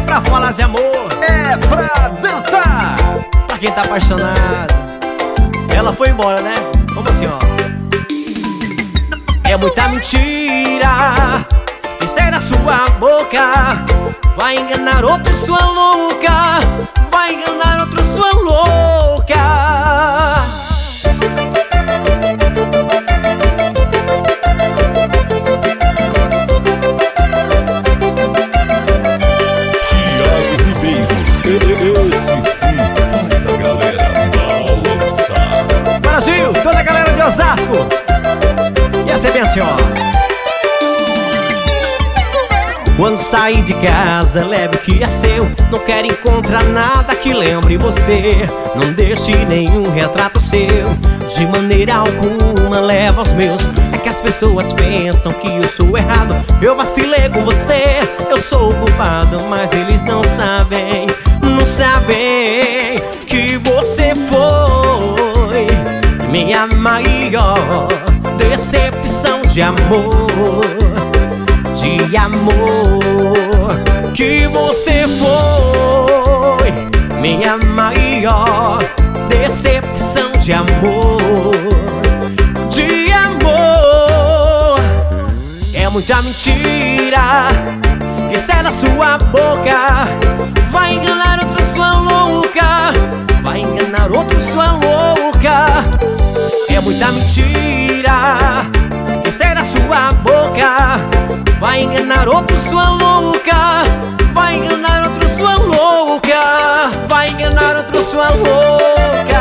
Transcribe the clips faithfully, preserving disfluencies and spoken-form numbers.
pra falar de amor, é pra dançar. pra quem tá apaixonado. Ela foi embora, né? Vamos assim, ó. É muita mentira que sai da sua boca. Vai enganar outro, sua louca. Vai enganar outro, sua louca. Thiago Ribeiro, esse sim faz a galera balançar. Brasil, toda a galera de Osasco. E essa é bem assim, ó. Quando sair de casa, leve o que é seu. Não quero encontrar nada que lembre você. Não deixe nenhum retrato seu. De maneira alguma leva os meus. É que as pessoas pensam que eu sou errado. Eu vacilei com você, eu sou o culpado. Mas eles não sabem, não sabem que você foi minha maior decepção de amor. De amor, que você foi minha maior decepção de amor. De amor, é muita mentira que sai da sua boca. Vai enganar outra, sua louca. Vai enganar outro, sua louca. É muita mentira que sai da sua boca. Vai enganar outro, sua louca. Vai enganar outro, sua louca. Vai enganar outro, sua louca.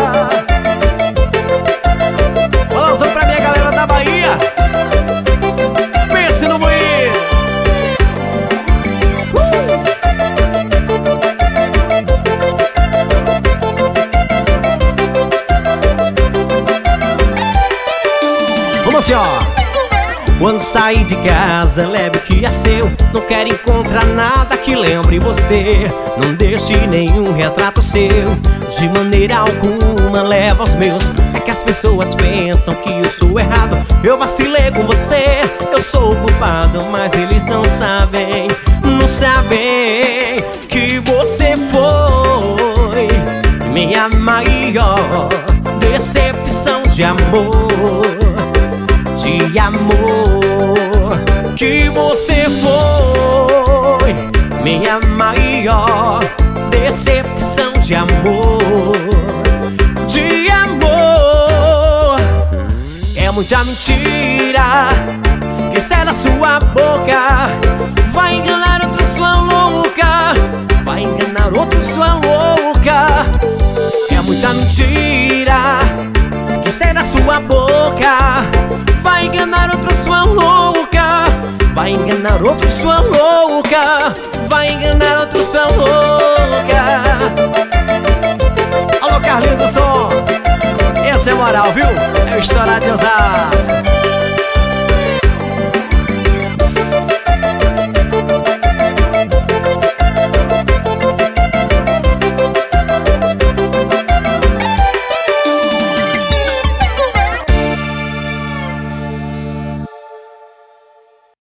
Balançou pra minha galera da Bahia. Pense no moinho. uh! Vamos assim, ó. Quando sair de casa, leve o que é seu. Não quero encontrar nada que lembre você. Não deixe nenhum retrato seu. De maneira alguma leva os meus. É que as pessoas pensam que eu sou errado. Eu vacilei com você, eu sou o culpado. Mas eles não sabem, não sabem que você foi minha maior decepção de amor. De amor, que você foi minha maior decepção de amor. De amor, é muita mentira que sai da sua boca. Vai enganar outro, sua louca. Vai enganar outro, sua louca. É muita mentira que sai da sua boca. Vai enganar outro, sua louca. Vai enganar outro, sua louca. Vai enganar outro, sua louca. Alô, Carlinhos do som. Essa é moral, viu? É o Estourado de Osasco.